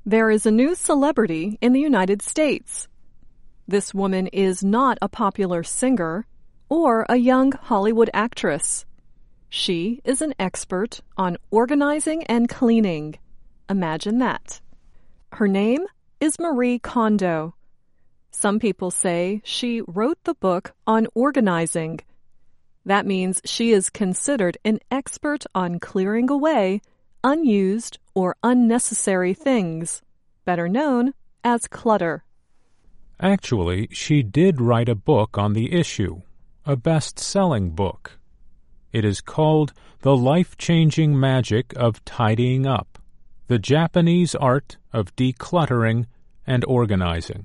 There is a new celebrity in the United States. This woman is not a popular singer or a young Hollywood actress. She is an expert on organizing and cleaning. Imagine that. Her name is Marie Kondo. Some people say she wrote the book on organizing. That means she is considered an expert on clearing away unused or unnecessary things, better known as clutter. Actually, she did write a book on the issue, a best-selling book. It is called The Life-Changing Magic of Tidying Up, the Japanese Art of Decluttering and Organizing.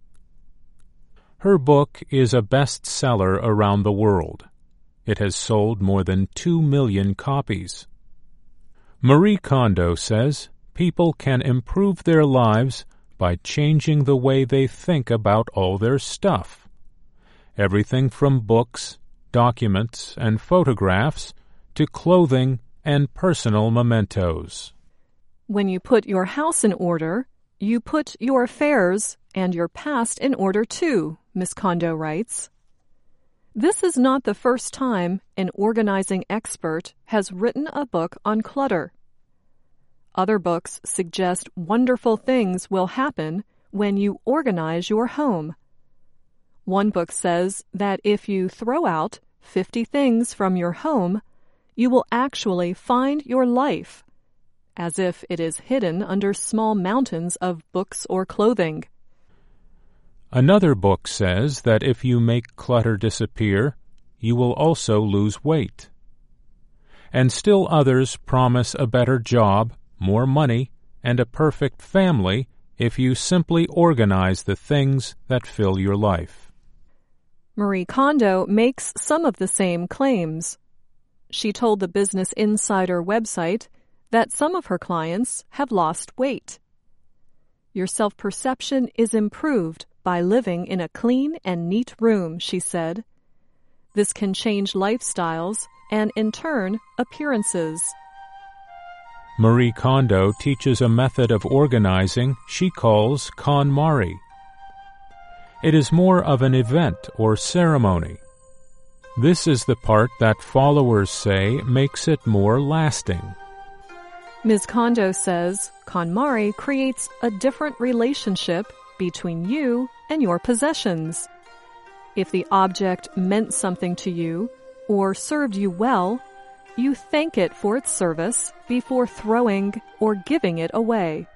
Her book is a bestseller around the world. It has sold more than 2 million copies. Marie Kondo says people can improve their lives by changing the way they think about all their stuff. Everything from books, documents, and photographs to clothing and personal mementos. When you put your house in order, you put your affairs and your past in order too, Ms. Kondo writes. This is not the first time an organizing expert has written a book on clutter. Other books suggest wonderful things will happen when you organize your home. One book says that if you throw out 50 things from your home, you will actually find your life, as if it is hidden under small mountains of books or clothing. Another book says that if you make clutter disappear, you will also lose weight. And still others promise a better job, more money, and a perfect family if you simply organize the things that fill your life. Marie Kondo makes some of the same claims. She told the Business Insider website that some of her clients have lost weight. Your self-perception is improved by living in a clean and neat room, she said. This can change lifestyles and, in turn, appearances. Marie Kondo teaches a method of organizing she calls KonMari. It is more of an event or ceremony. This is the part that followers say makes it more lasting. Ms. Kondo says KonMari creates a different relationship between you and your possessions. If the object meant something to you or served you well, you thank it for its service before throwing or giving it away.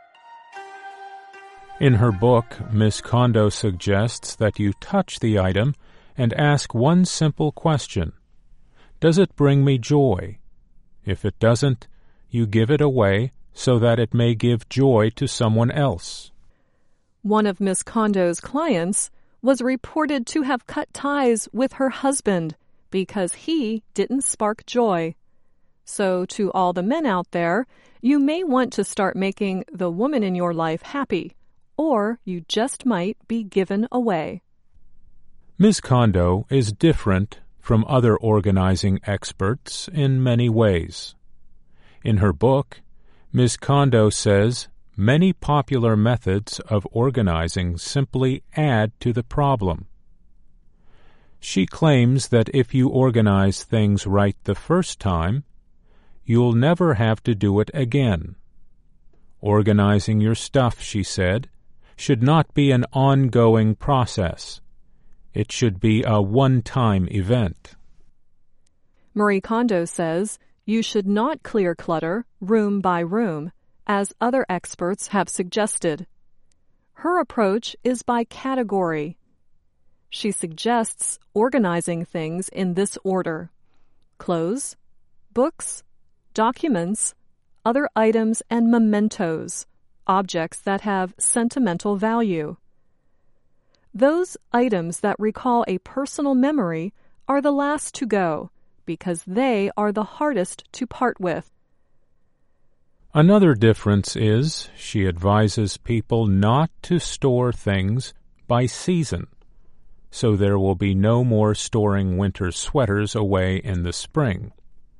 In her book, Ms. Kondo suggests that you touch the item and ask one simple question. Does it bring me joy? If it doesn't, you give it away so that it may give joy to someone else. One of Ms. Kondo's clients was reported to have cut ties with her husband because he didn't spark joy. So to all the men out there, you may want to start making the woman in your life happy, or you just might be given away. Ms. Kondo is different from other organizing experts in many ways. In her book, Ms. Kondo says many popular methods of organizing simply add to the problem. She claims that if you organize things right the first time, you'll never have to do it again. Organizing your stuff, she said, should not be an ongoing process. It should be a one-time event. Marie Kondo says you should not clear clutter room by room, as other experts have suggested. Her approach is by category. She suggests organizing things in this order: clothes, books, documents, other items, and mementos, objects that have sentimental value. Those items that recall a personal memory are the last to go because they are the hardest to part with. Another difference is she advises people not to store things by season, so there will be no more storing winter sweaters away in the spring.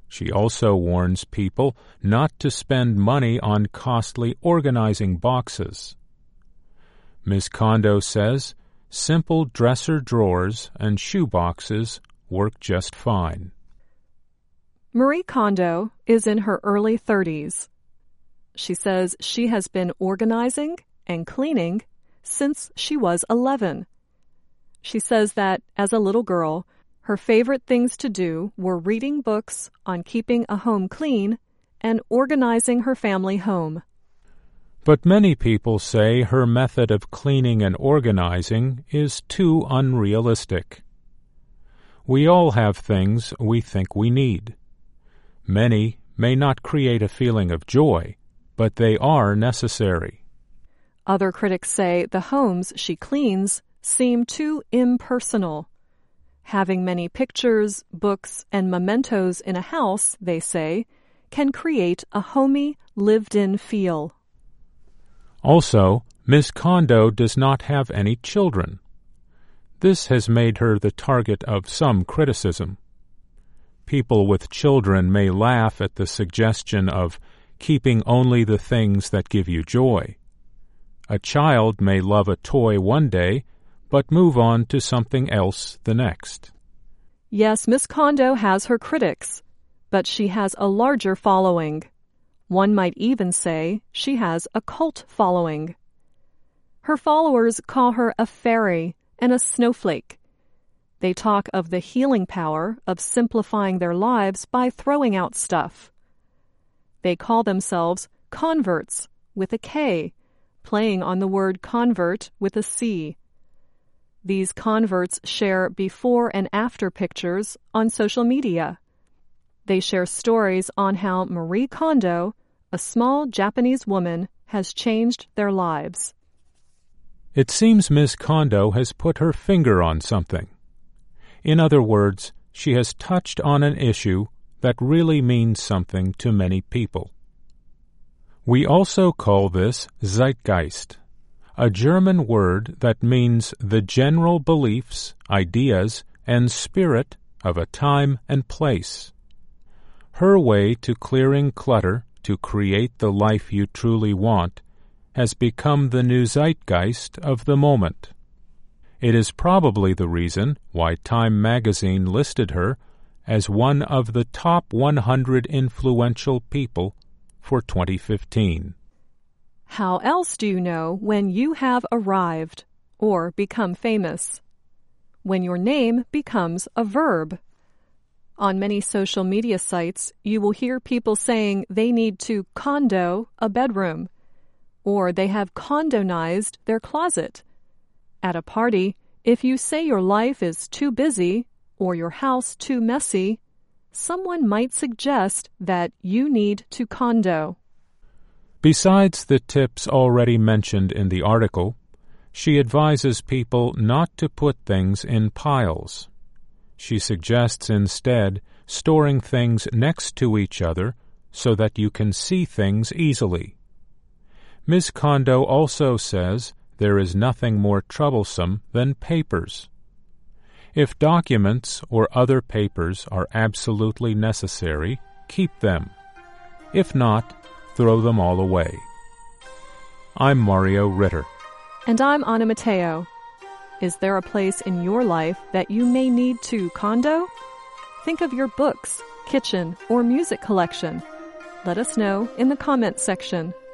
She also warns people not to spend money on costly organizing boxes. Ms. Kondo says simple dresser drawers and shoe boxes work just fine. Marie Kondo is in her early 30s. She says she has been organizing and cleaning since she was 11. She says that, as a little girl, her favorite things to do were reading books on keeping a home clean and organizing her family home. But many people say her method of cleaning and organizing is too unrealistic. We all have things we think we need. Many may not create a feeling of joy, but they are necessary. Other critics say the homes she cleans seem too impersonal. Having many pictures, books, and mementos in a house, they say, can create a homey, lived-in feel. Also, Ms. Kondo does not have any children. This has made her the target of some criticism. People with children may laugh at the suggestion of keeping only the things that give you joy. A child may love a toy one day, but move on to something else the next. Yes, Ms. Kondo has her critics, but she has a larger following. One might even say she has a cult following. Her followers call her a fairy and a snowflake. They talk of the healing power of simplifying their lives by throwing out stuff. They call themselves converts with a K, playing on the word convert with a C. These converts share before and after pictures on social media. They share stories on how Marie Kondo, a small Japanese woman, has changed their lives. It seems Ms. Kondo has put her finger on something. In other words, she has touched on an issue that really means something to many people. We also call this Zeitgeist, a German word that means the general beliefs, ideas, and spirit of a time and place. Her way to clearing clutter to create the life you truly want has become the new zeitgeist of the moment. It is probably the reason why Time magazine listed her as one of the top 100 influential people for 2015. How else do you know when you have arrived or become famous? When your name becomes a verb. On many social media sites, you will hear people saying they need to condo a bedroom, or they have condonized their closet. At a party, if you say your life is too busy or your house too messy, someone might suggest that you need to condo. Besides the tips already mentioned in the article, she advises people not to put things in piles. She suggests instead storing things next to each other so that you can see things easily. Ms. Kondo also says there is nothing more troublesome than papers. If documents or other papers are absolutely necessary, keep them. If not, throw them all away. I'm Mario Ritter. And I'm Anna Mateo. Is there a place in your life that you may need to condo? Think of your books, kitchen, or music collection. Let us know in the comment section.